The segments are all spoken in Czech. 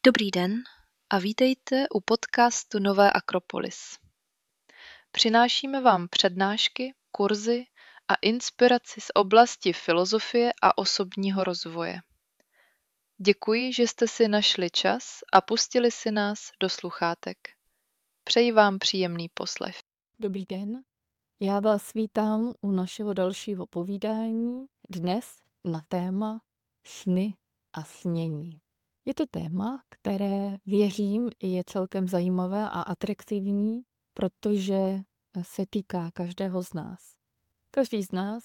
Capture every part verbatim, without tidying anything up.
Dobrý den a vítejte u podcastu Nové Akropolis. Přinášíme vám přednášky, kurzy a inspiraci z oblasti filozofie a osobního rozvoje. Děkuji, že jste si našli čas a pustili si nás do sluchátek. Přeji vám příjemný poslech. Dobrý den, já vás vítám u našeho dalšího povídání dnes na téma sny a snění. Je to téma, které věřím je celkem zajímavé a atraktivní, protože se týká každého z nás. Každý z nás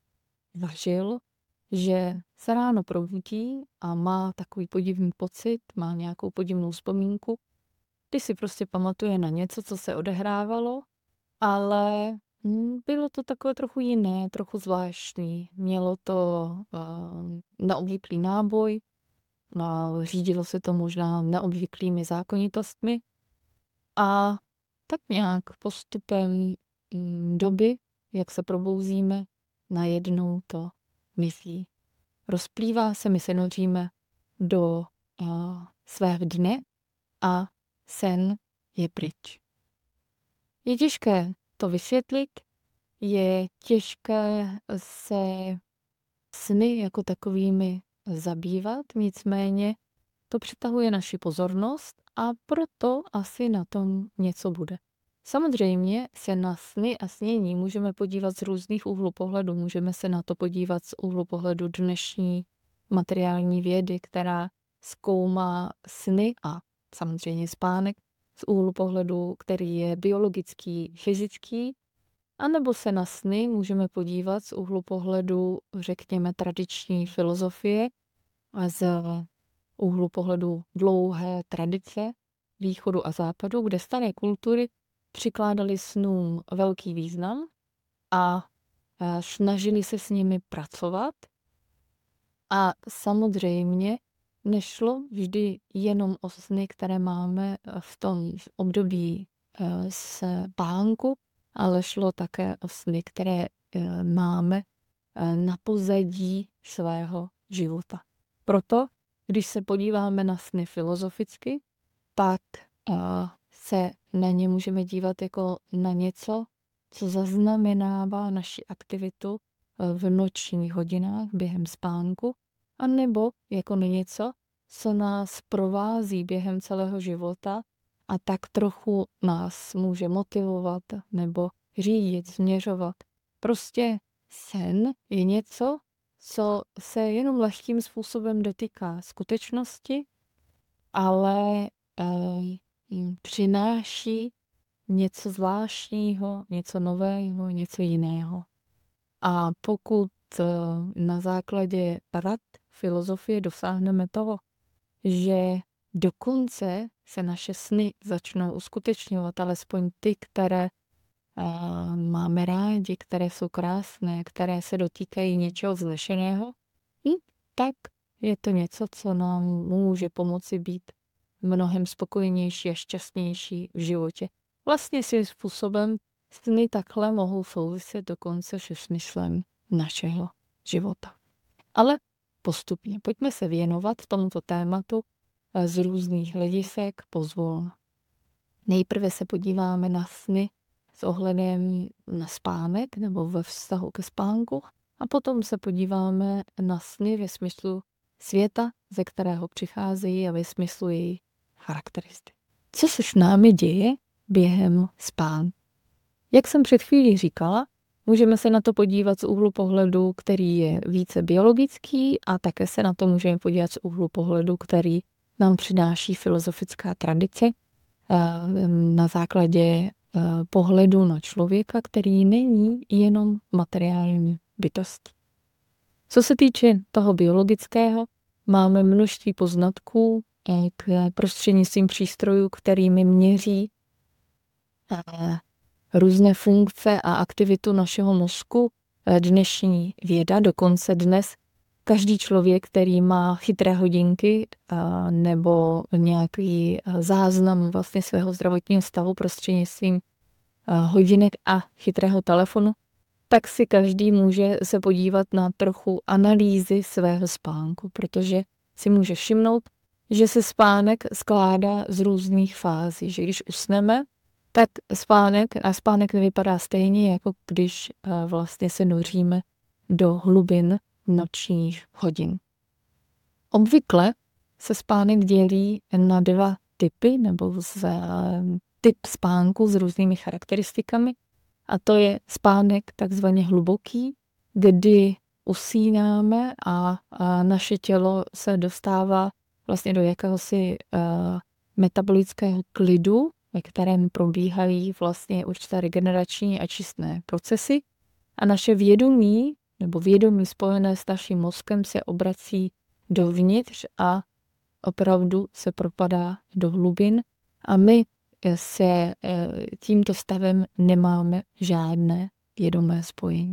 zažil, že se ráno probudí a má takový podivný pocit, má nějakou podivnou vzpomínku, kdy si prostě pamatuje na něco, co se odehrávalo, ale hm, bylo to takové trochu jiné, trochu zvláštní. Mělo to uh, neobvyklý náboj, uh, řídilo se to možná neobvyklými zákonitostmi a tak nějak postupem hm, doby, jak se probouzíme, najednou to mizí. Rozplývá se, my se noříme do uh, svého dne a sen je pryč. Je těžké to vysvětlit, je těžké se sny jako takovými zabývat, nicméně to přitahuje naši pozornost a proto asi na tom něco bude. Samozřejmě se na sny a snění můžeme podívat z různých úhlů pohledu. Můžeme se na to podívat z úhlu pohledu dnešní materiální vědy, která zkoumá sny a samozřejmě spánek z úhlu pohledu, který je biologický, fyzický, anebo se na sny můžeme podívat z úhlu pohledu, řekněme, tradiční filozofie a z úhlu pohledu dlouhé tradice východu a západu, kde staré kultury přikládaly snům velký význam a snažili se s nimi pracovat. A samozřejmě nešlo vždy jenom o sny, které máme v tom období spánku, ale šlo také o sny, které máme na pozadí svého života. Proto, když se podíváme na sny filozoficky, tak se na ně můžeme dívat jako na něco, co zaznamenává naši aktivitu v nočních hodinách během spánku, anebo jako na něco, co nás provází během celého života a tak trochu nás může motivovat nebo řídit, směřovat. Prostě sen je něco, co se jenom lehkým způsobem dotýká skutečnosti, ale eh, přináší něco zvláštního, něco nového, něco jiného. A pokud na základě rad filozofie dosáhneme toho, že dokonce se naše sny začnou uskutečňovat, alespoň ty, které uh, máme rádi, které jsou krásné, které se dotýkají něčeho vznešeného, tak je to něco, co nám může pomoci být mnohem spokojenější a šťastnější v životě. Vlastně svým způsobem sny takhle mohou souviset dokonce se smyslem našeho života. Ale postupně pojďme se věnovat tomuto tématu z různých hledisek pozvolna. Nejprve se podíváme na sny s ohledem na spánek nebo ve vztahu ke spánku a potom se podíváme na sny ve smyslu světa, ze kterého přicházejí a ve smyslu její charakteristiky. Co se s námi děje během spánku? Jak jsem před chvílí říkala, můžeme se na to podívat z úhlu pohledu, který je více biologický a také se na to můžeme podívat z úhlu pohledu, který nám přináší filozofická tradice na základě pohledu na člověka, který není jenom materiální bytost. Co se týče toho biologického, máme množství poznatků k prostřednictvím přístrojů, kterými měří různé funkce a aktivitu našeho mozku. Dnešní věda, dokonce dnes, každý člověk, který má chytré hodinky nebo nějaký záznam vlastně svého zdravotního stavu prostřednictvím hodinek a chytrého telefonu, tak si každý může se podívat na trochu analýzy svého spánku, protože si může všimnout, že se spánek skládá z různých fází, že když usneme, tak spánek, a spánek nevypadá stejně, jako když vlastně se noříme do hlubin nočních hodin. Obvykle se spánek dělí na dva typy, nebo z, typ spánku s různými charakteristikami. A to je spánek takzvaně hluboký, kdy usínáme a, a naše tělo se dostává vlastně do jakéhosi uh, metabolického klidu, ve kterém probíhají vlastně určité regenerační a čistné procesy. A naše vědomí, nebo vědomí spojené s naším mozkem se obrací dovnitř a opravdu se propadá do hlubin. A my se tímto stavem nemáme žádné vědomé spojení.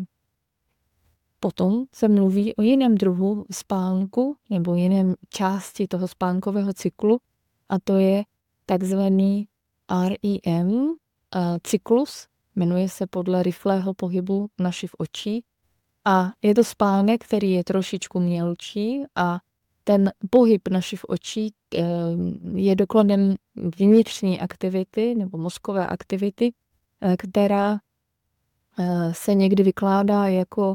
Potom se mluví o jiném druhu spánku nebo jiném části toho spánkového cyklu a to je takzvaný R E M cyklus, jmenuje se podle rychlého pohybu našich očí a je to spánek, který je trošičku mělčí a ten pohyb našich očí je dokladem vnitřní aktivity nebo mozkové aktivity, která se někdy vykládá jako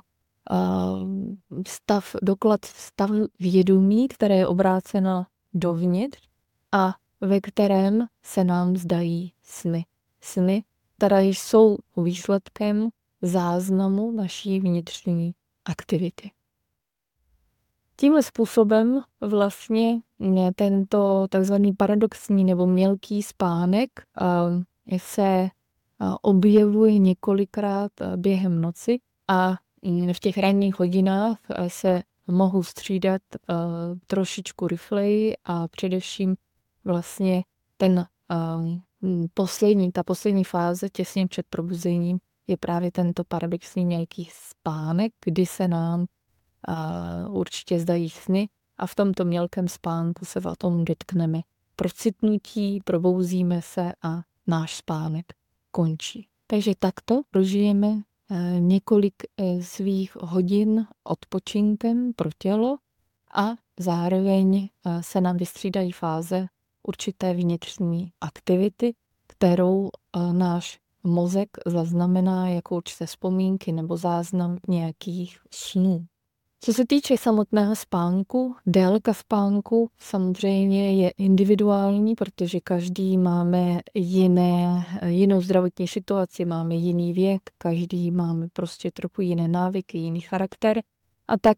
stav, doklad stav vědomí, které je obráceno dovnitř a ve kterém se nám zdají sny. Sny, které jsou výsledkem záznamu naší vnitřní aktivity. Tímhle způsobem vlastně tento takzvaný paradoxní nebo mělký spánek se objevuje několikrát během noci a v těch ranních hodinách se mohou střídat trošičku rychleji a především vlastně ten poslední, ta poslední fáze těsně před probuzením je právě tento paradoxní mělký spánek, kdy se nám Uh, určitě zdají sny a v tomto mělkém spánku se o tom dotkneme. Procitnutí, probouzíme se a náš spánek končí. Takže takto prožijeme uh, několik uh, svých hodin odpočinkem pro tělo a zároveň uh, se nám vystřídají fáze určité vnitřní aktivity, kterou uh, náš mozek zaznamená jako určité vzpomínky nebo záznam nějakých snů. Co se týče samotného spánku, délka spánku samozřejmě je individuální, protože každý máme jiné, jinou zdravotní situaci, máme jiný věk, každý máme prostě trochu jiné návyky, jiný charakter a tak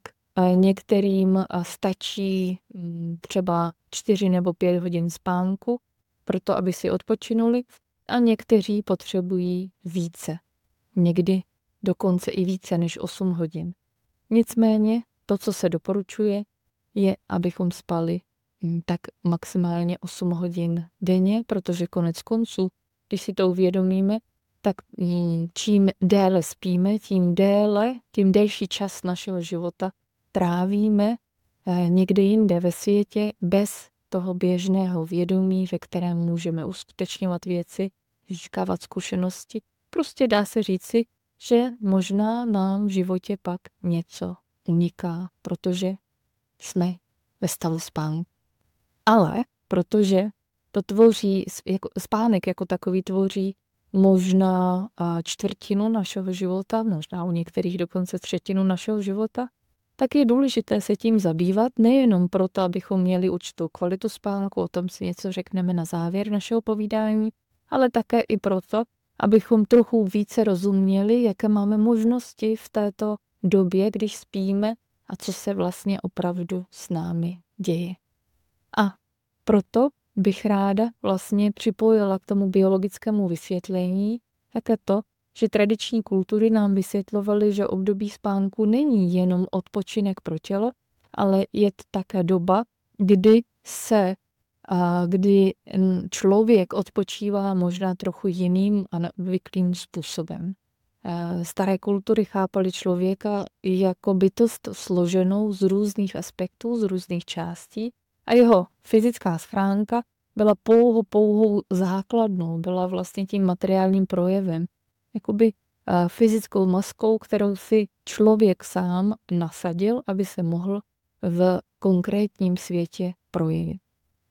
některým stačí třeba čtyři nebo pět hodin spánku, proto aby si odpočinuli a někteří potřebují více, někdy dokonce i více než osm hodin. Nicméně to, co se doporučuje, je, abychom spali tak maximálně osm hodin denně, protože konec konců, když si to uvědomíme, tak čím déle spíme, tím déle, tím delší čas našeho života trávíme někde jinde ve světě bez toho běžného vědomí, ve kterém můžeme uskutečňovat věci, získávat zkušenosti. Prostě dá se říci, že možná nám v životě pak něco uniká, protože jsme ve stavu spánku. Ale protože to tvoří, jako, spánek jako takový tvoří možná čtvrtinu našeho života, možná u některých dokonce třetinu našeho života, tak je důležité se tím zabývat, nejenom proto, abychom měli určitou kvalitu spánku, o tom si něco řekneme na závěr našeho povídání, ale také i proto, abychom trochu více rozuměli, jaké máme možnosti v této době, když spíme a co se vlastně opravdu s námi děje. A proto bych ráda vlastně připojila k tomu biologickému vysvětlení také to, že tradiční kultury nám vysvětlovaly, že období spánku není jenom odpočinek pro tělo, ale je to také doba, kdy se a kdy člověk odpočívá možná trochu jiným a neobvyklým způsobem. Staré kultury chápaly člověka jako bytost složenou z různých aspektů, z různých částí a jeho fyzická schránka byla pouhou, pouhou základnou, byla vlastně tím materiálním projevem, jakoby fyzickou maskou, kterou si člověk sám nasadil, aby se mohl v konkrétním světě projevit.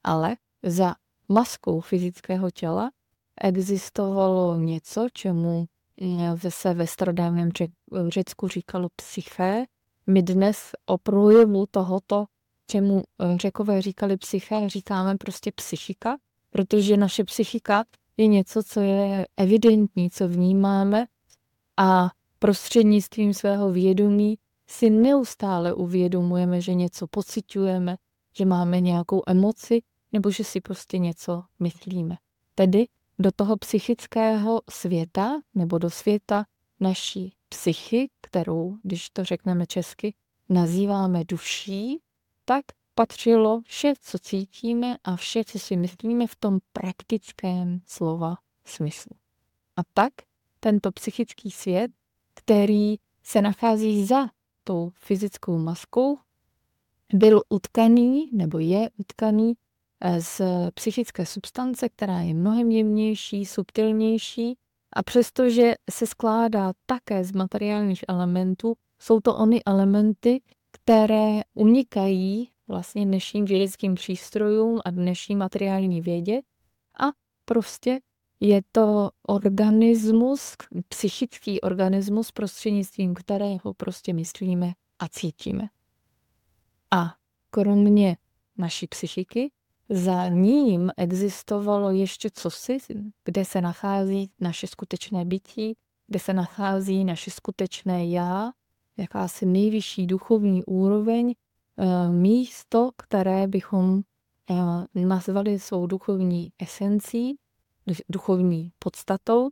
Ale za maskou fyzického těla existovalo něco, čemu se ve starodávném Řecku říkalo psyché. My dnes o projevu tohoto, čemu Řekové říkali psyché, říkáme prostě psychika, protože naše psychika je něco, co je evidentní, co vnímáme a prostřednictvím svého vědomí si neustále uvědomujeme, že něco pociťujeme, že máme nějakou emoci nebo že si prostě něco myslíme. Tedy do toho psychického světa nebo do světa naší psychy, kterou, když to řekneme česky, nazýváme duší, tak patřilo vše, co cítíme a vše, co si myslíme v tom praktickém slova smyslu. A tak tento psychický svět, který se nachází za tou fyzickou maskou, byl utkaný nebo je utkaný z psychické substance, která je mnohem jemnější, subtilnější a přestože se skládá také z materiálních elementů, jsou to ony elementy, které unikají vlastně dnešním vědeckým přístrojům a dnešní materiální vědě a prostě je to organismus, psychický organismus, prostřednictvím kterého prostě myslíme a cítíme. A kromě naší psychiky, za ním existovalo ještě cosi, kde se nachází naše skutečné bytí, kde se nachází naše skutečné já, jakási nejvyšší duchovní úroveň, místo, které bychom nazvali svou duchovní esencí, duchovní podstatou,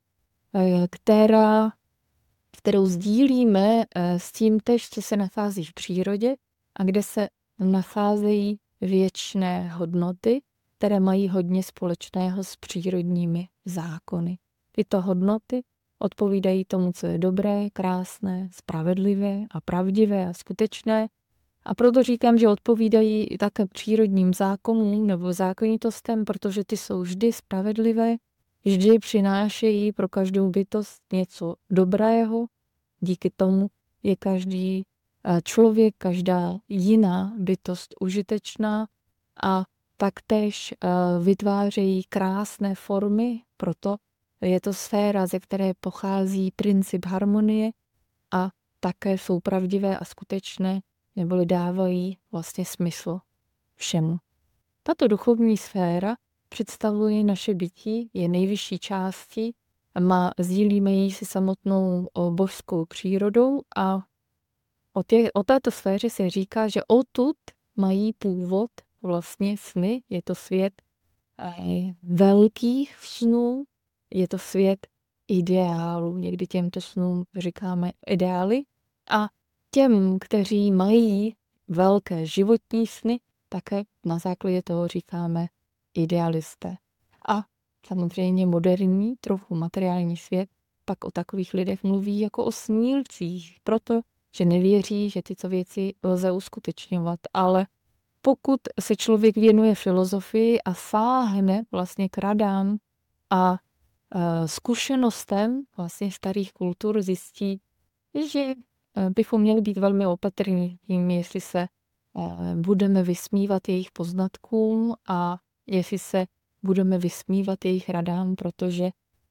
která, kterou sdílíme s tím též, co se nachází v přírodě a kde se nacházejí věčné hodnoty, které mají hodně společného s přírodními zákony. Tyto hodnoty odpovídají tomu, co je dobré, krásné, spravedlivé a pravdivé a skutečné. A proto říkám, že odpovídají i také přírodním zákonům nebo zákonitostem, protože ty jsou vždy spravedlivé, vždy přinášejí pro každou bytost něco dobrého. Díky tomu je každý člověk, každá jiná bytost užitečná a taktéž vytvářejí krásné formy, proto je to sféra, ze které pochází princip harmonie a také jsou pravdivé a skutečné, neboli dávají vlastně smysl všemu. Tato duchovní sféra představuje naše bytí, je nejvyšší částí, má, sdílíme ji si samotnou božskou přírodou a o, tě, o této sféře se říká, že odtud mají původ vlastně sny, je to svět eh, velkých snů, je to svět ideálů, někdy těmto snům říkáme ideály a těm, kteří mají velké životní sny, také na základě toho říkáme idealisté. A samozřejmě moderní, trochu materiální svět pak o takových lidech mluví jako o snílcích, proto, že nevěří, že tyto věci lze uskutečňovat. Ale pokud se člověk věnuje filozofii a sáhne vlastně k radám a e, zkušenostem vlastně starých kultur, zjistí, že bychom měli být velmi opatrní tím, jestli se budeme vysmívat jejich poznatkům a jestli se budeme vysmívat jejich radám, protože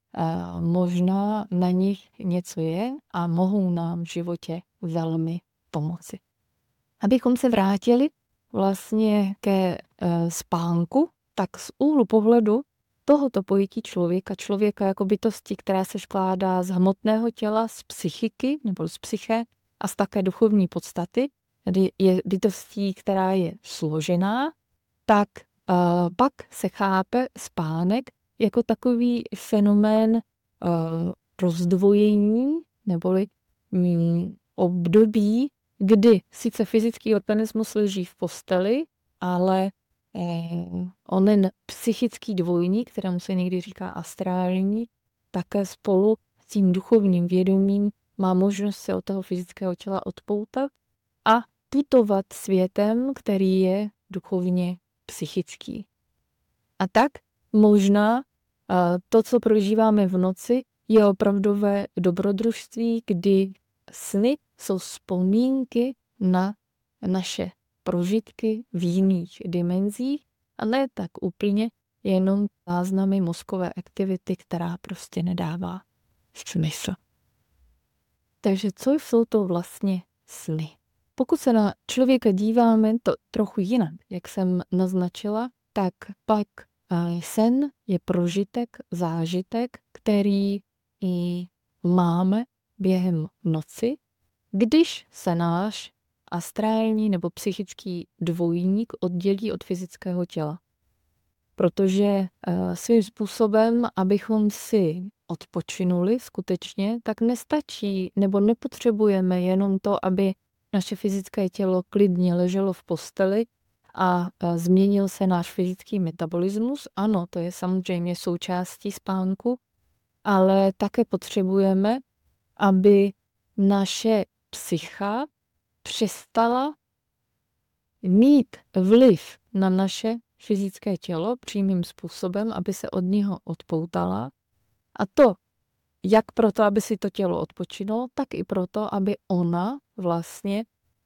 možná na nich něco je a mohou nám v životě velmi pomoci. Abychom se vrátili vlastně ke spánku, tak z úhlu pohledu tohoto pojetí člověka, člověka jako bytosti, která se skládá z hmotného těla, z psychiky nebo z psyché a z také duchovní podstaty, tedy je bytostí, která je složená, tak uh, pak se chápe spánek jako takový fenomén uh, rozdvojení neboli um, období, kdy sice fyzický organismus leží v posteli, ale onen psychický dvojník, kterému se někdy říká astrální, také spolu s tím duchovním vědomím má možnost se od toho fyzického těla odpoutat a putovat světem, který je duchovně psychický. A tak možná to, co prožíváme v noci, je opravdové dobrodružství, kdy sny jsou vzpomínky na naše prožitky v jiných dimenzích A ne tak úplně jenom záznamy mozkové aktivity, která prostě nedává smysl. Takže co jsou to vlastně sny? Pokud se na člověka díváme to trochu jinak, jak jsem naznačila, tak pak sen je prožitek, zážitek, který i máme během noci, když se náš astrální nebo psychický dvojník oddělí od fyzického těla. Protože svým způsobem, abychom si odpočinuli skutečně, tak nestačí nebo nepotřebujeme jenom to, aby naše fyzické tělo klidně leželo v posteli a změnil se náš fyzický metabolismus. Ano, to je samozřejmě součástí spánku, ale také potřebujeme, aby naše psycha přestala mít vliv na naše fyzické tělo přímým způsobem, aby se od něho odpoutala. A to jak proto, aby si to tělo odpočinilo, tak i proto, aby ona vlastně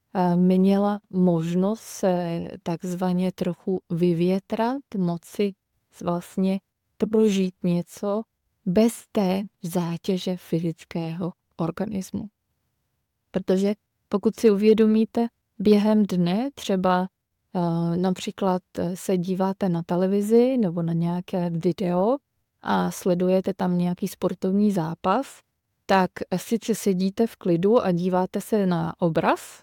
měla možnost se takzvaně trochu vyvětrat, moci vlastně prožít něco bez té zátěže fyzického organismu. Protože pokud si uvědomíte, během dne třeba uh, například se díváte na televizi nebo na nějaké video a sledujete tam nějaký sportovní zápas, tak sice sedíte v klidu a díváte se na obraz,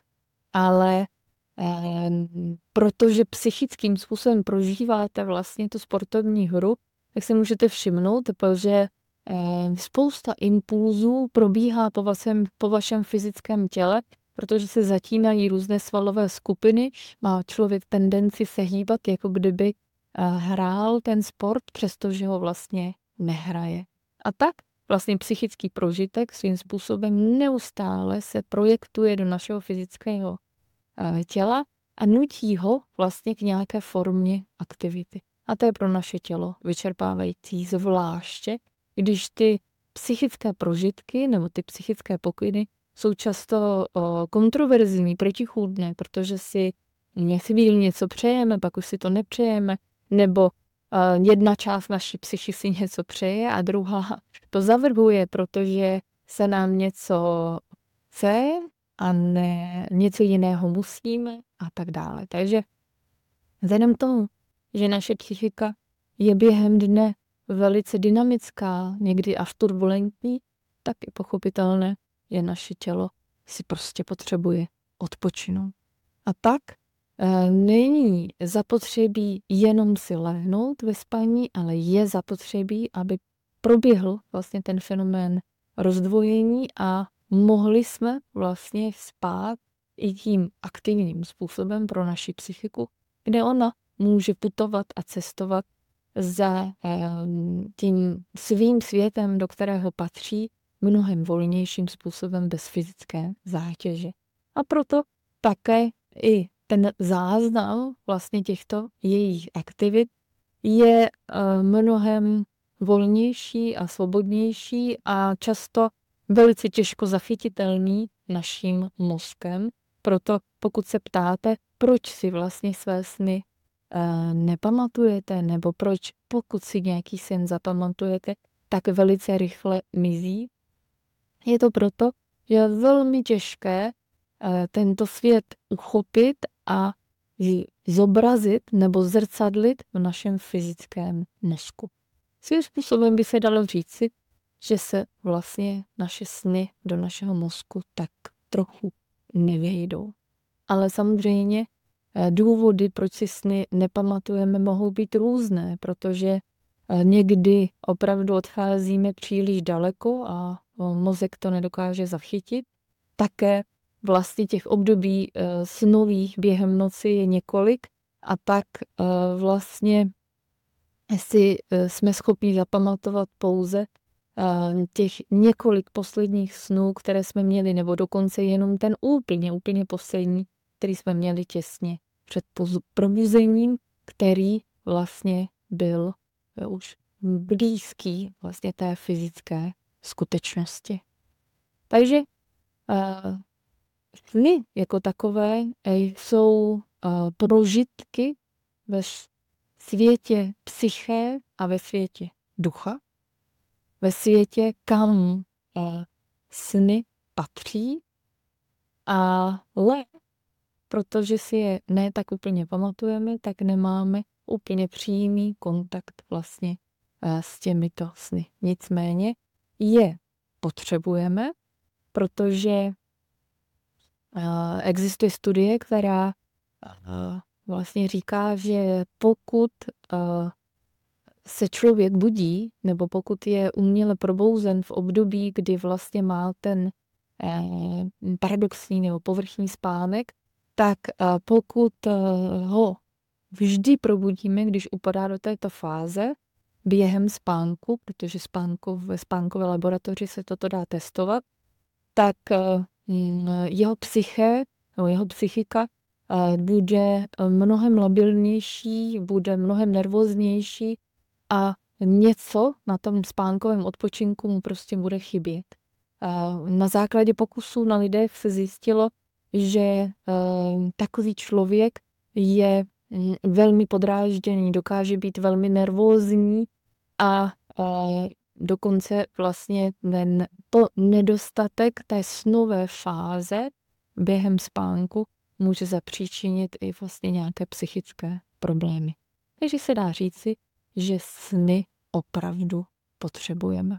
ale eh, protože psychickým způsobem prožíváte vlastně tu sportovní hru, tak si můžete všimnout, že eh, spousta impulzů probíhá po vašem, po vašem fyzickém těle, protože se zatínají různé svalové skupiny, má člověk tendenci se hýbat, jako kdyby eh, hrál ten sport, přestože ho vlastně nehraje. A tak vlastně psychický prožitek svým způsobem neustále se projektuje do našeho fyzického těla a nutí ho vlastně k nějaké formě aktivity. A to je pro naše tělo vyčerpávající, zvláště když ty psychické prožitky nebo ty psychické pokyny jsou často o, kontroverzní, protichůdné, protože si chvíli něco přejeme, pak už si to nepřejeme, nebo uh, jedna část naší psychy si něco přeje a druhá to zavrhuje, protože se nám něco chce a ne, něco jiného musíme a tak dále. Takže vzhledem tomu, že naše psychika je během dne velice dynamická, někdy až turbulentní, tak je pochopitelné, že naše tělo si prostě potřebuje odpočinout. A tak e, není zapotřebí jenom si lehnout ve spaní, ale je zapotřebí, aby proběhl vlastně ten fenomén rozdvojení a mohli jsme vlastně spát i tím aktivním způsobem pro naši psychiku, kde ona může putovat a cestovat za e, tím svým světem, do kterého patří, mnohem volnějším způsobem bez fyzické zátěže. A proto také i ten záznam vlastně těchto jejich aktivit je uh, mnohem volnější a svobodnější a často velice těžko zachytitelný naším mozkem. Proto pokud se ptáte, proč si vlastně své sny uh, nepamatujete, nebo proč pokud si nějaký sen zapamatujete, tak velice rychle mizí, je to proto, že je velmi těžké uh, tento svět uchopit a zobrazit nebo zrcadlit v našem fyzickém mozku. Svým způsobem by se dalo říci, že se vlastně naše sny do našeho mozku tak trochu nevejdou. Ale samozřejmě důvody, proč si sny nepamatujeme, mohou být různé, protože někdy opravdu odcházíme příliš daleko a mozek to nedokáže zachytit. Také vlastně těch období uh, snových během noci je několik a tak uh, vlastně si uh, jsme schopni zapamatovat pouze uh, těch několik posledních snů, které jsme měli, nebo dokonce jenom ten úplně, úplně poslední, který jsme měli těsně před probuzením, který vlastně byl uh, už blízký vlastně té fyzické skutečnosti. Takže uh, sny jako takové jsou uh, prožitky ve světě psyché a ve světě ducha, ve světě, kam eh, sny patří, ale protože si je ne tak úplně pamatujeme, tak nemáme úplně přímý kontakt vlastně eh, s těmito sny. Nicméně je potřebujeme, protože eh, existuje studie, která eh, vlastně říká, že pokud eh, se člověk budí, nebo pokud je uměle probouzen v období, kdy vlastně má ten eh, paradoxní nebo povrchní spánek, tak eh, pokud eh, ho vždy probudíme, když upadá do této fáze, během spánku, protože spánku, ve spánkové laboratoři se toto dá testovat, tak eh, jeho psyché, nebo jeho psychika eh, bude mnohem labilnější, bude mnohem nervóznější, a něco na tom spánkovém odpočinku mu prostě bude chybět. Na základě pokusů na lidech se zjistilo, že takový člověk je velmi podrážděný, dokáže být velmi nervózní a dokonce vlastně ten to nedostatek té snové fáze během spánku může zapříčinit i vlastně nějaké psychické problémy. Takže se dá říci, že sny opravdu potřebujeme.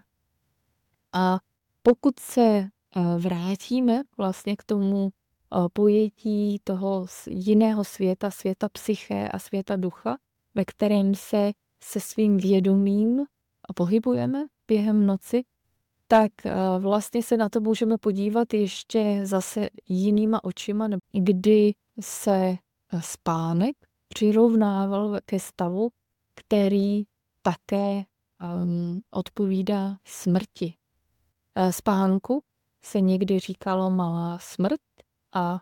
A pokud se vrátíme vlastně k tomu pojetí toho jiného světa, světa psyché a světa ducha, ve kterém se se svým vědomím pohybujeme během noci, tak vlastně se na to můžeme podívat ještě zase jinýma očima, kdy se spánek přirovnával ke stavu, který také um, odpovídá smrti. Spánku se někdy říkalo malá smrt a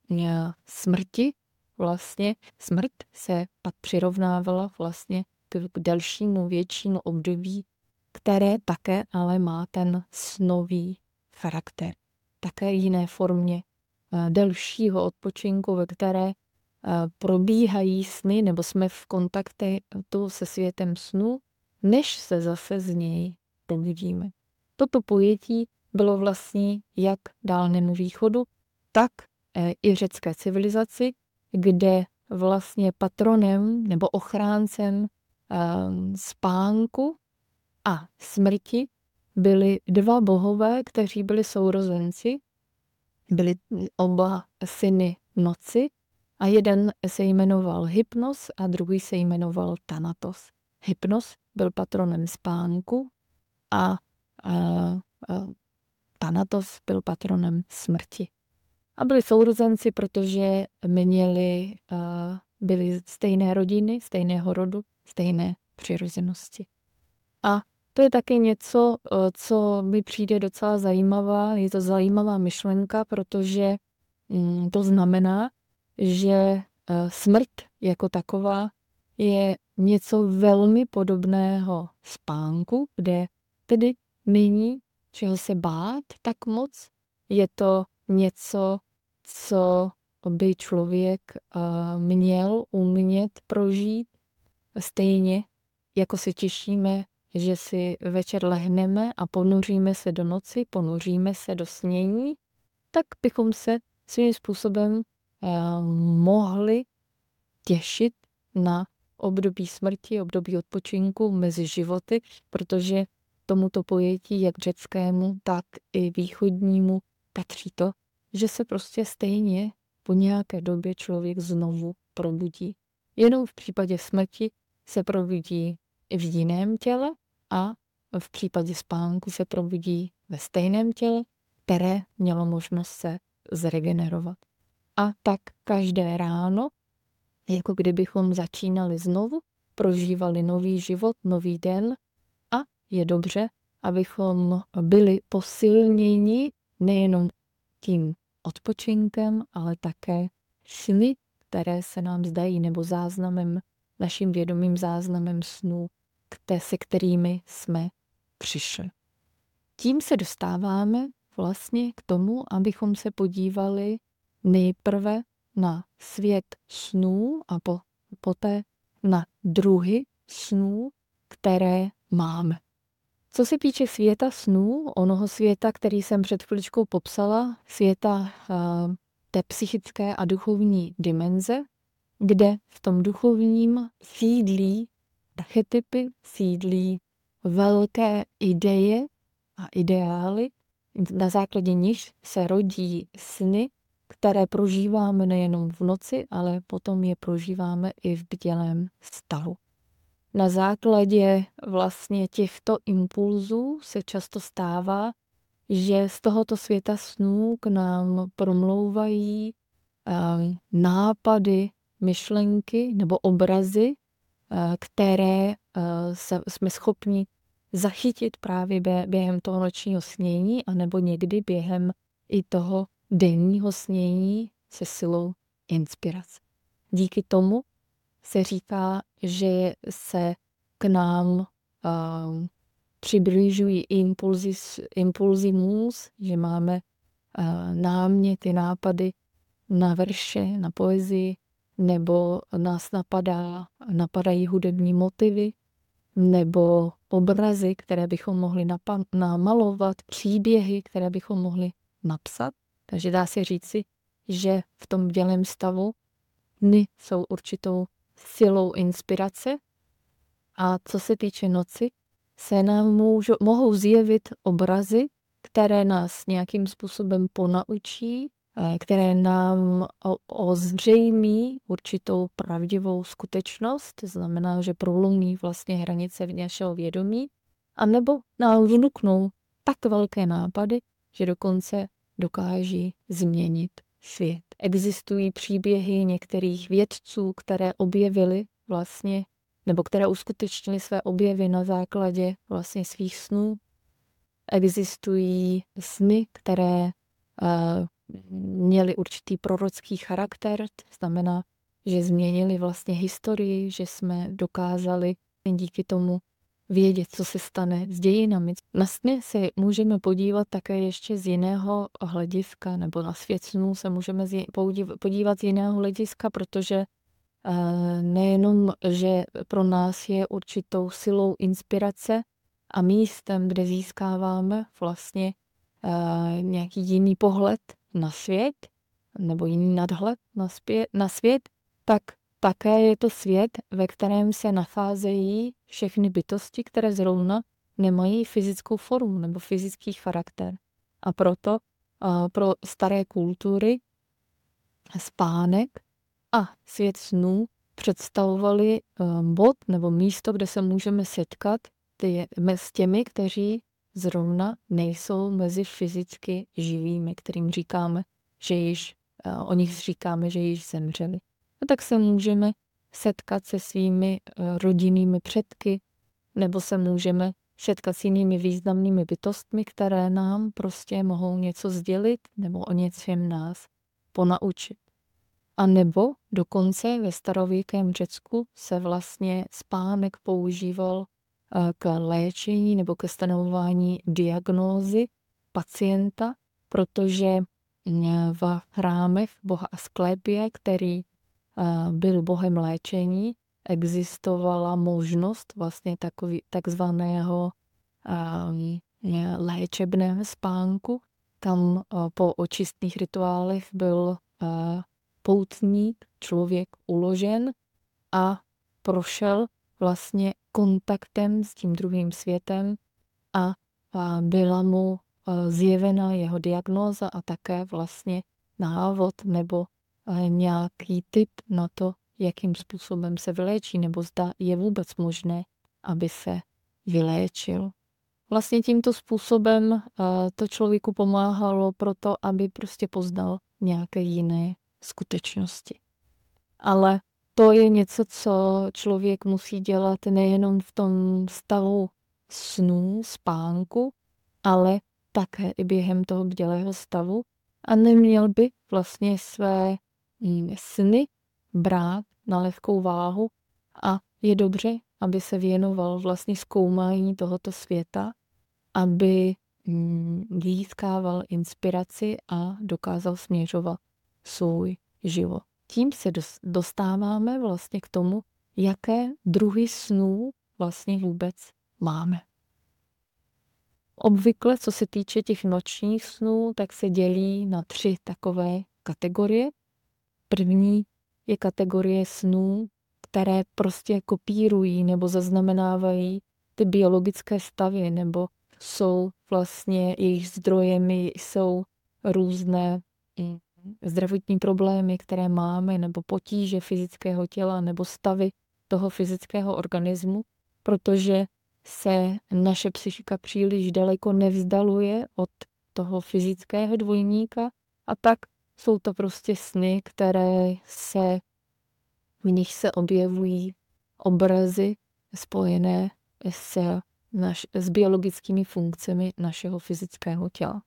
smrti vlastně smrt se pak přirovnávala vlastně k delšímu, většímu období, které také ale má ten snový charakter. Také jiné formě delšího odpočinku, ve které probíhají sny, nebo jsme v kontaktu se světem snu, než se zase z něj probudíme. Toto pojetí bylo vlastně jak Dálnému východu, tak i řecké civilizaci, kde vlastně patronem nebo ochráncem spánku a smrti byli dva bohové, kteří byli sourozenci. Byli oba syny noci a jeden se jmenoval Hypnos a druhý se jmenoval Thanatos. Hypnos byl patronem spánku a, a, a Thanatos byl patronem smrti. A byli sourozenci, protože měli, byli stejné rodiny, stejného rodu, stejné přirozenosti. A to je taky něco, co mi přijde docela zajímavá. Je to zajímavá myšlenka, protože to znamená, že smrt jako taková je něco velmi podobného spánku, kde tedy není čeho se bát tak moc. Je to něco, co by člověk měl umět prožít stejně, jako se těšíme, že si večer lehneme a ponoříme se do noci, ponoříme se do snění, tak bychom se svým způsobem eh, mohli těšit na období smrti, období odpočinku mezi životy, protože tomuto pojetí, jak řeckému, tak i východnímu, patří to, že se prostě stejně po nějaké době člověk znovu probudí. Jenom v případě smrti se probudí v jiném těle a v případě spánku se probudí ve stejném těle, které mělo možnost se zregenerovat. A tak každé ráno, jako kdybychom začínali znovu, prožívali nový život, nový den a je dobře, abychom byli posilněni nejenom tím odpočinkem, ale také sny, které se nám zdají, nebo záznamem, naším vědomým záznamem snů, se kterými jsme přišli. Tím se dostáváme vlastně k tomu, abychom se podívali nejprve na svět snů a po, poté na druhy snů, které máme. Co se týče světa snů, onoho světa, který jsem před chviličkou popsala, světa uh, té psychické a duchovní dimenze, kde v tom duchovním sídlí archetypy, sídlí velké ideje a ideály, na základě nich se rodí sny, které prožíváme nejenom v noci, ale potom je prožíváme i v bdělém stavu. Na základě vlastně těchto impulzů se často stává, že z tohoto světa snů k nám promlouvají uh, nápady, myšlenky nebo obrazy, uh, které uh, se, jsme schopni zachytit právě během toho nočního snění anebo někdy během i toho denního snění se silou inspirace. Díky tomu se říká, že se k nám uh, přibližují impulzy, impulzy můz, že máme uh, náměty, nápady na verše, na poezii, nebo nás napadá, napadají hudební motivy, nebo obrazy, které bychom mohli napa- namalovat, příběhy, které bychom mohli napsat. Takže dá se říci, že v tom bdělém stavu dny jsou určitou silou inspirace a co se týče noci, se nám můžou, mohou zjevit obrazy, které nás nějakým způsobem ponaučí, které nám ozřejmí určitou pravdivou skutečnost, to znamená, že prolomí vlastně hranice našeho vědomí, anebo nám vnuknou tak velké nápady, že dokonce dokáží změnit svět. Existují příběhy některých vědců, které objevili vlastně, nebo které uskutečnili své objevy na základě vlastně svých snů. Existují sny, které uh, měly určitý prorocký charakter, to znamená, že změnili vlastně historii, že jsme dokázali díky tomu vědět, co se stane s dějinami. Na sny se můžeme podívat také ještě z jiného hlediska, nebo na svět snů se můžeme podívat z jiného hlediska, protože nejenom, že pro nás je určitou silou inspirace a místem, kde získáváme vlastně nějaký jiný pohled na svět, nebo jiný nadhled na, zpět, na svět, tak také je to svět, ve kterém se nacházejí všechny bytosti, které zrovna nemají fyzickou formu nebo fyzický charakter. A proto uh, pro staré kultury spánek a svět snů představovali uh, bod nebo místo, kde se můžeme setkat ty, s těmi, kteří zrovna nejsou mezi fyzicky živými, kterým říkáme, že již, uh, o nich říkáme, že již zemřeli. No tak se můžeme setkat se svými rodinnými předky, nebo se můžeme setkat s jinými významnými bytostmi, které nám prostě mohou něco sdělit nebo o něčem nás ponaučit. A nebo dokonce ve starověkém Řecku se vlastně spánek používal k léčení nebo ke stanovování diagnózy pacienta, protože v chrámech boha Asklepie, který byl bohem léčení, existovala možnost vlastně takový, takzvaného um, léčebného spánku. Tam uh, po očistných rituálech byl uh, poutník, člověk uložen a prošel vlastně kontaktem s tím druhým světem a, a byla mu uh, zjevena jeho diagnóza a také vlastně návod nebo nějaký tip na to, jakým způsobem se vyléčí, nebo zda je vůbec možné, aby se vyléčil. Vlastně tímto způsobem to člověku pomáhalo proto, aby prostě poznal nějaké jiné skutečnosti. Ale to je něco, co člověk musí dělat nejenom v tom stavu snů, spánku, ale také i během toho bdělého stavu a neměl by vlastně své sny brát na lehkou váhu a je dobře, aby se věnoval vlastně zkoumání tohoto světa, aby získával inspiraci a dokázal směřovat svůj život. Tím se dostáváme vlastně k tomu, jaké druhy snů vlastně vůbec máme. Obvykle, co se týče těch nočních snů, tak se dělí na tři takové kategorie. První je kategorie snů, které prostě kopírují nebo zaznamenávají ty biologické stavy, nebo jsou vlastně jejich zdrojemi, jsou různé zdravotní problémy, které máme, nebo potíže fyzického těla, nebo stavy toho fyzického organismu, protože se naše psychika příliš daleko nevzdaluje od toho fyzického dvojníka a tak jsou to prostě sny, které se, v nich se objevují obrazy spojené s, naš, s biologickými funkcemi našeho fyzického těla.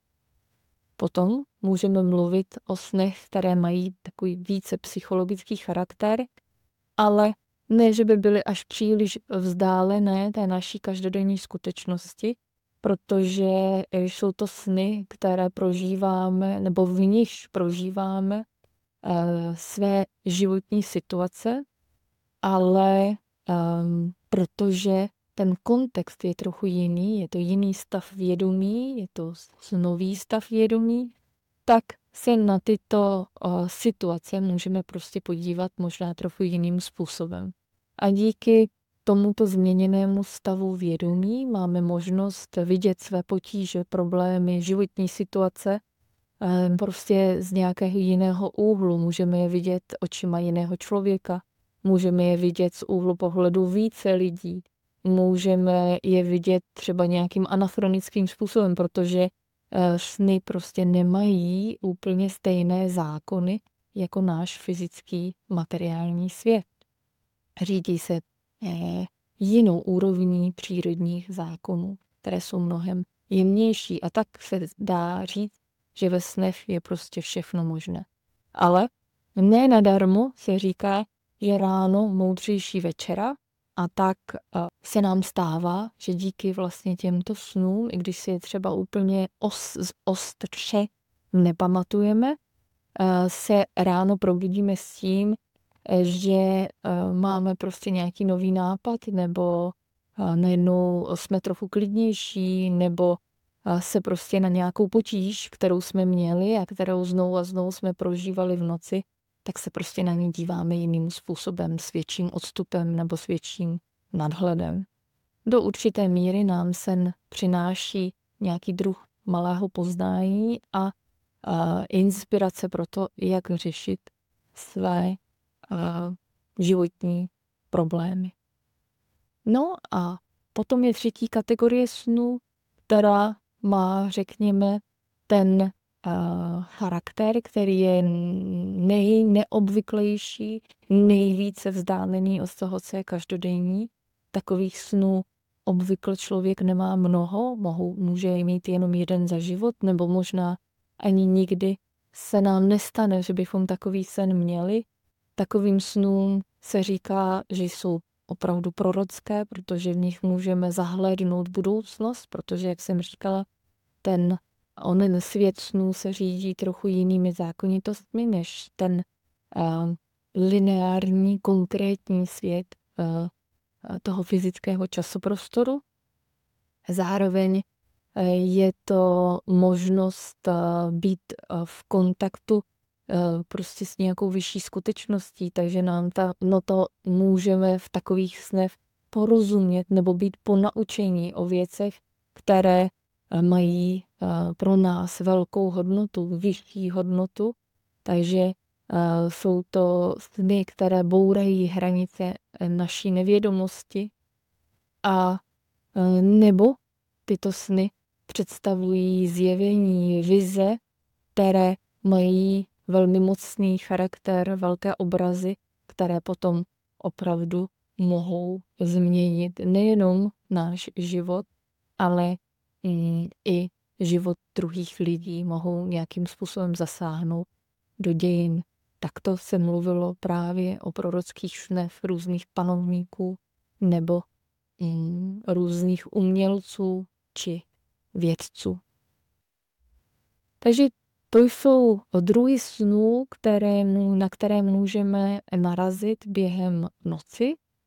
Potom můžeme mluvit o snech, které mají takový více psychologický charakter, ale ne, že by byly až příliš vzdálené té naší každodenní skutečnosti, protože jsou to sny, které prožíváme, nebo v nichž prožíváme uh, své životní situace, ale um, protože ten kontext je trochu jiný, je to jiný stav vědomí, je to snový stav vědomí, tak se na tyto uh, situace můžeme prostě podívat možná trochu jiným způsobem. A díky tomuto změněnému stavu vědomí máme možnost vidět své potíže, problémy, životní situace um, prostě z nějakého jiného úhlu. Můžeme je vidět očima jiného člověka, můžeme je vidět z úhlu pohledu více lidí, můžeme je vidět třeba nějakým anachronickým způsobem, protože sny prostě nemají úplně stejné zákony jako náš fyzický materiální svět. Řídí se eh, jinou úrovní přírodních zákonů, které jsou mnohem jemnější a tak se dá říct, že ve snech je prostě všechno možné. Ale ne nadarmo se říká, že ráno moudřejší večera, a tak se nám stává, že díky vlastně těmto snům, i když si je třeba úplně os, ostře nepamatujeme, se ráno probudíme s tím, že máme prostě nějaký nový nápad, nebo najednou jsme trochu klidnější, nebo se prostě na nějakou potíž, kterou jsme měli a kterou znovu a znovu jsme prožívali v noci, tak se prostě na ní díváme jiným způsobem, s větším odstupem nebo s větším nadhledem. Do určité míry nám sen přináší nějaký druh malého poznání a, a inspirace pro to, jak řešit své a, životní problémy. No a potom je třetí kategorie snů, která má, řekněme, ten Uh, charakter, který je nejneobvyklejší, nejvíce vzdálený od toho, co je každodenní. Takových snů obvykle člověk nemá mnoho, mohou, může mít jenom jeden za život, nebo možná ani nikdy se nám nestane, že bychom takový sen měli. Takovým snům se říká, že jsou opravdu prorocké, protože v nich můžeme zahlédnout budoucnost, protože, jak jsem říkala, ten onen svět snů se řídí trochu jinými zákonitostmi než ten uh, lineární, konkrétní svět uh, toho fyzického časoprostoru. Zároveň uh, je to možnost uh, být uh, v kontaktu uh, prostě s nějakou vyšší skutečností, takže nám ta, no to můžeme v takových snech porozumět nebo být ponaučení o věcech, které mají pro nás velkou hodnotu, vyšší hodnotu, takže jsou to sny, které bourají hranice naší nevědomosti a nebo tyto sny představují zjevení, vize, které mají velmi mocný charakter, velké obrazy, které potom opravdu mohou změnit nejenom náš život, ale i život druhých lidí, mohou nějakým způsobem zasáhnout do dějin. Takto se mluvilo právě o prorockých snech různých panovníků nebo mm, různých umělců či vědců. Takže to jsou druhy snů, které, na které můžeme narazit během noci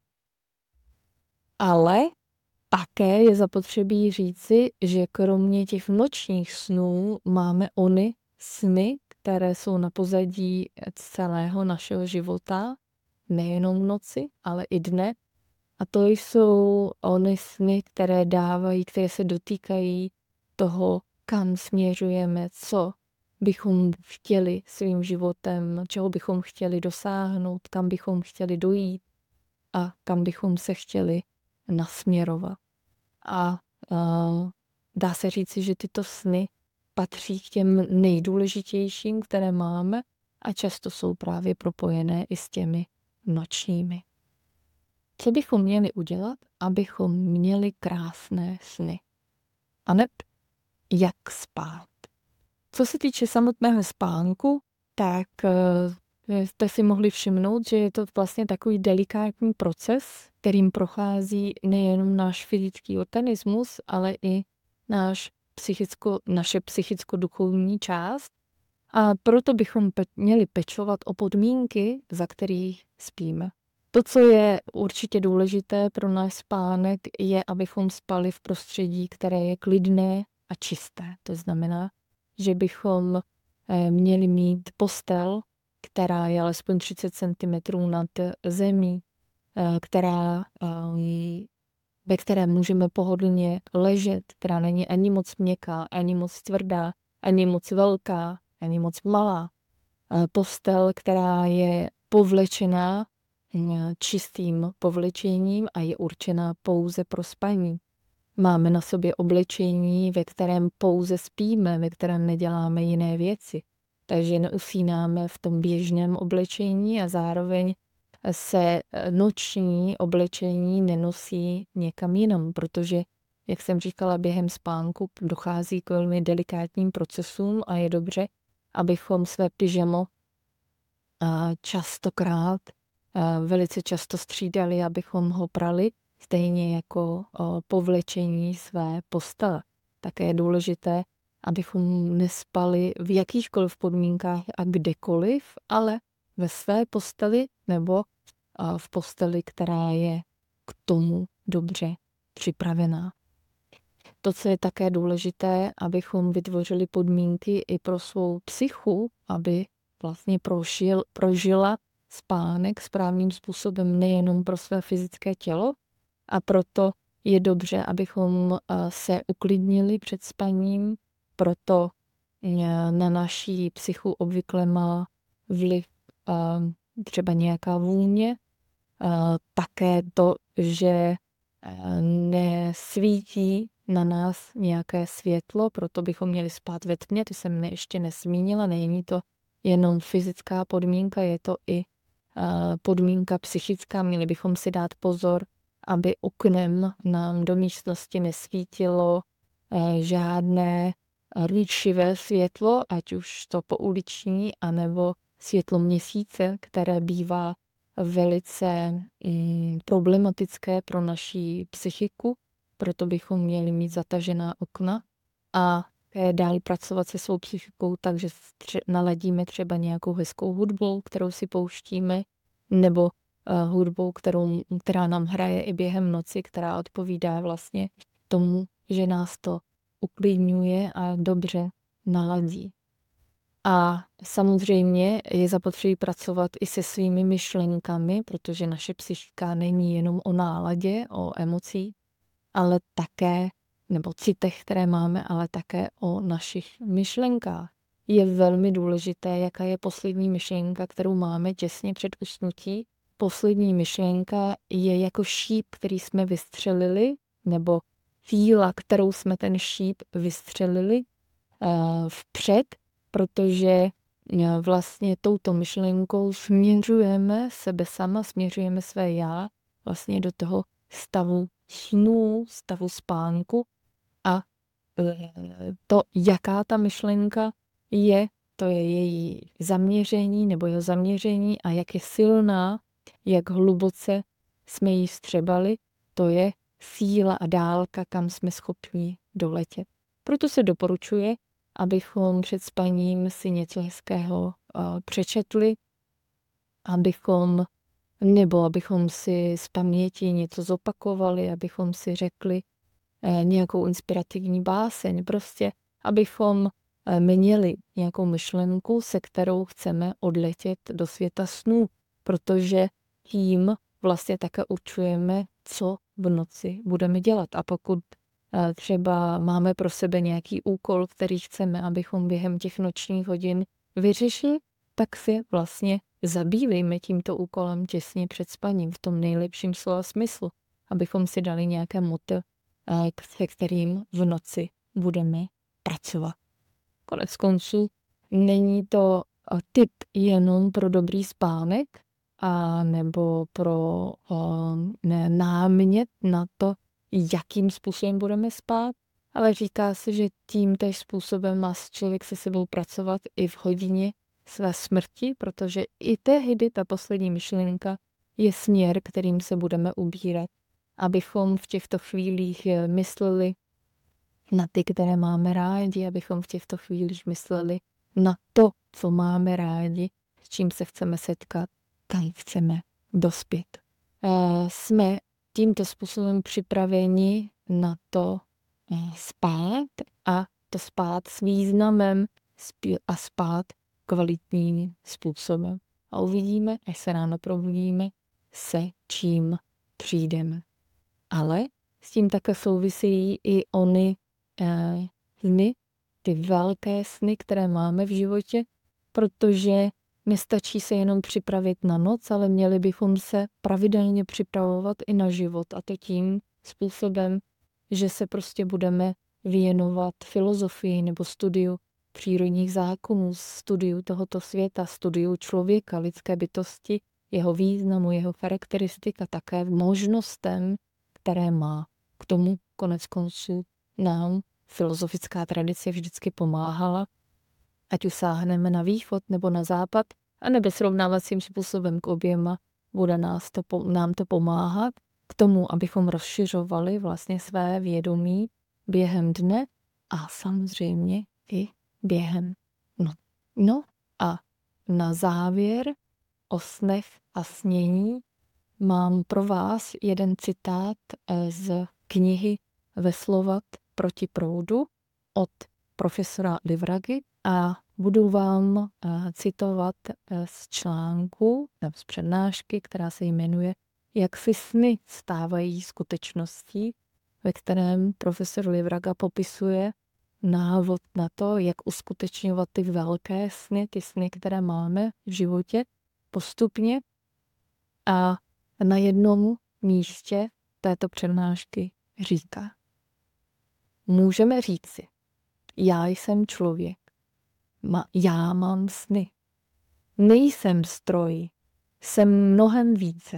Ale také je zapotřebí říci, že kromě těch nočních snů máme ony sny, které jsou na pozadí celého našeho života, nejenom v noci, ale i dne. A to jsou ony sny, které dávají, které se dotýkají toho, kam směřujeme, co bychom chtěli svým životem, čeho bychom chtěli dosáhnout, kam bychom chtěli dojít a kam bychom se chtěli nasměrovat. A uh, dá se říci, že tyto sny patří k těm nejdůležitějším, které máme a často jsou právě propojené i s těmi nočními. Co bychom měli udělat, abychom měli krásné sny? A neb jak spát? Co se týče samotného spánku, tak uh, jste si mohli všimnout, že je to vlastně takový delikátní proces, kterým prochází nejenom náš fyzický organismus, ale i náš psychicko, naše psychicko-duchovní část. A proto bychom pe- měli pečovat o podmínky, za kterých spíme. To, co je určitě důležité pro náš spánek, je, abychom spali v prostředí, které je klidné a čisté. To znamená, že bychom měli mít postel, která je alespoň třicet centimetrů nad zemí, která, ve které můžeme pohodlně ležet, která není ani moc měkká, ani moc tvrdá, ani moc velká, ani moc malá. Postel, která je povlečená čistým povlečením a je určená pouze pro spaní. Máme na sobě oblečení, ve kterém pouze spíme, ve kterém neděláme jiné věci. Takže neusínáme v tom běžném oblečení a zároveň se noční oblečení nenosí někam jinam, protože, jak jsem říkala, během spánku dochází k velmi delikátním procesům a je dobře, abychom své pyžamo častokrát, velice často střídali, abychom ho prali, stejně jako povlečení své postele. Také je důležité, abychom nespali v jakýchkoliv podmínkách a kdekoliv, ale ve své posteli nebo v posteli, která je k tomu dobře připravená. To, co je také důležité, abychom vytvořili podmínky i pro svou psychu, aby vlastně prožil, prožila spánek správným způsobem nejenom pro své fyzické tělo, a proto je dobře, abychom se uklidnili před spaním, proto na naší psychu obvykle má vliv třeba nějaká vůně, také to, že nesvítí na nás nějaké světlo, proto bychom měli spát ve tmě, to jsem ještě nezmínila, není to jenom fyzická podmínka, je to i podmínka psychická, měli bychom si dát pozor, aby oknem nám do místnosti nesvítilo žádné rýčivé světlo, ať už to pouliční, anebo světlo měsíce, které bývá velice mm, problematické pro naší psychiku, proto bychom měli mít zatažená okna a dál pracovat se svou psychikou, takže tře- naladíme třeba nějakou hezkou hudbu, kterou si pouštíme, nebo uh, hudbou, kterou, která nám hraje i během noci, která odpovídá vlastně tomu, že nás to uklidňuje a dobře naladí. A samozřejmě je zapotřebí pracovat i se svými myšlenkami, protože naše psychika není jenom o náladě, o emocích, ale také, nebo citech, které máme, ale také o našich myšlenkách. Je velmi důležité, jaká je poslední myšlenka, kterou máme těsně před usnutí. Poslední myšlenka je jako šíp, který jsme vystřelili, nebo síla, kterou jsme ten šíp vystřelili uh, vpřed, protože vlastně touto myšlenkou směřujeme sebe sama, směřujeme své já vlastně do toho stavu snů, stavu spánku a to, jaká ta myšlenka je, to je její zaměření nebo jeho zaměření a jak je silná, jak hluboce jsme ji vstřebali, to je síla a dálka, kam jsme schopni doletět. Proto se doporučuje, abychom před spaním si něco hezkého uh, přečetli, abychom nebo abychom si z paměti něco zopakovali, abychom si řekli eh, nějakou inspirativní báseň, prostě abychom eh, měli nějakou myšlenku, se kterou chceme odletět do světa snů, protože tím vlastně také určujeme, co v noci budeme dělat. A pokud eh, třeba máme pro sebe nějaký úkol, který chceme, abychom během těch nočních hodin vyřešili, tak si vlastně zabývejme tímto úkolem těsně před spaním, v tom nejlepším slova smyslu, abychom si dali nějaké moto, se kterým v noci budeme pracovat. Konec konců není to tip jenom pro dobrý spánek, a nebo pro ne, námět na to, jakým způsobem budeme spát, ale říká se, že tím též způsobem má člověk se sebou pracovat i v hodině své smrti, protože i tehdy ta poslední myšlenka je směr, kterým se budeme ubírat, abychom v těchto chvílích mysleli na ty, které máme rádi, abychom v těchto chvílích mysleli na to, co máme rádi, s čím se chceme setkat, kam chceme dospět. E, jsme tímto způsobem připraveni na to e, spát a to spát s významem a spát kvalitním způsobem. A uvidíme, až se ráno probudíme, se čím přijdeme. Ale s tím také souvisí i ony eh, sny, ty velké sny, které máme v životě, protože nestačí se jenom připravit na noc, ale měli bychom se pravidelně připravovat i na život. A to tím způsobem, že se prostě budeme věnovat filozofii nebo studiu přírodních zákonů, studiu tohoto světa, studiu člověka, lidské bytosti, jeho významu, jeho charakteristik a také možnostem, které má. K tomu konec konců nám filozofická tradice vždycky pomáhala, ať usáhneme na východ nebo na západ, a nebe srovnávacím způsobem k oběma bude nás to, nám to pomáhat k tomu, abychom rozšiřovali vlastně své vědomí během dne a samozřejmě i během no. No a na závěr o snech a snění mám pro vás jeden citát z knihy Veslovat proti proudu od profesora Livragy a budu vám citovat z článku, z přednášky, která se jmenuje Jak si sny stávají skutečností, ve kterém profesor Livraga popisuje návod na to, jak uskutečňovat ty velké sny, ty sny, které máme v životě postupně. A na jednom místě této přednášky říká: můžeme říci, já jsem člověk, Ma, já mám sny. Nejsem stroj, jsem mnohem více.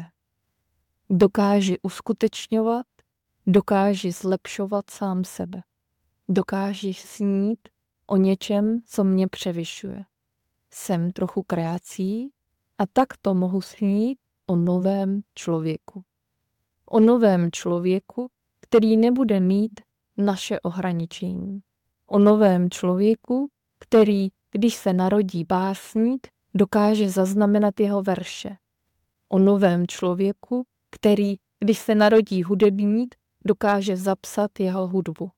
Dokáži uskutečňovat, dokáži zlepšovat sám sebe. Dokáži snít o něčem, co mě převyšuje. Jsem trochu kreací a takto mohu snít o novém člověku. O novém člověku, který nebude mít naše ohraničení. O novém člověku, který, když se narodí básník, dokáže zaznamenat jeho verše. O novém člověku, který, když se narodí hudebník, dokáže zapsat jeho hudbu.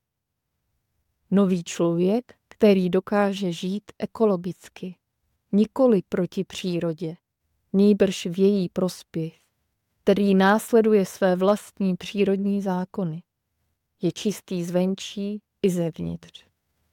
Nový člověk, který dokáže žít ekologicky, nikoli proti přírodě, nýbrž v její prospěch, který následuje své vlastní přírodní zákony. Je čistý zvenčí i zevnitř.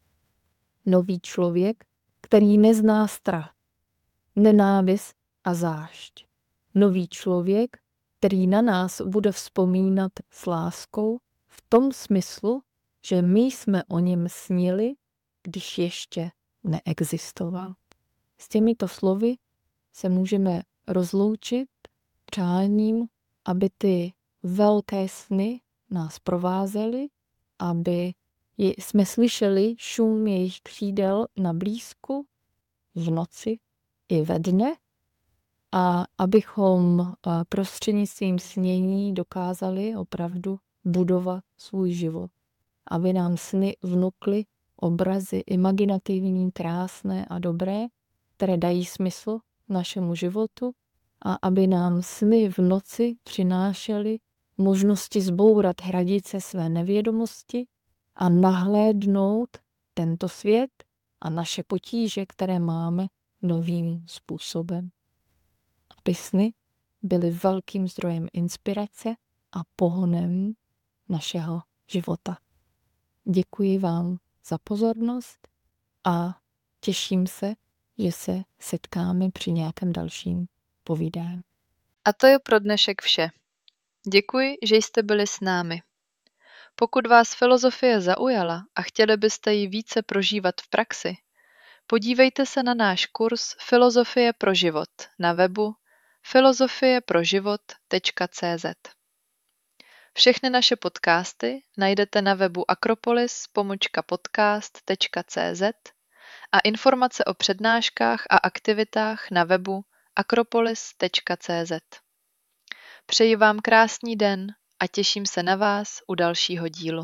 Nový člověk, který nezná strach, nenávist a zášť. Nový člověk, který na nás bude vzpomínat s láskou v tom smyslu, že my jsme o něm snili, když ještě neexistoval. S těmito slovy se můžeme rozloučit přáním, aby ty velké sny nás provázely, aby jsme slyšeli šum jejich křídel na blízku, v noci i ve dne, a abychom prostřednictvím snění dokázali opravdu budovat svůj život. Aby nám sny vnukly obrazy imaginativní, krásné a dobré, které dají smysl našemu životu a aby nám sny v noci přinášely možnosti zbourat hranice své nevědomosti a nahlédnout tento svět a naše potíže, které máme, novým způsobem. Aby sny byly velkým zdrojem inspirace a pohonem našeho života. Děkuji vám za pozornost a těším se, že se setkáme při nějakém dalším povídání. A to je pro dnešek vše. Děkuji, že jste byli s námi. Pokud vás filozofie zaujala a chtěli byste ji více prožívat v praxi, podívejte se na náš kurz Filozofie pro život na webu filozofie pro život tečka cé zet. Všechny naše podcasty najdete na webu akropolis pomlčka podcast tečka cé zet a informace o přednáškách a aktivitách na webu akropolis tečka cé zet. Přeji vám krásný den a těším se na vás u dalšího dílu.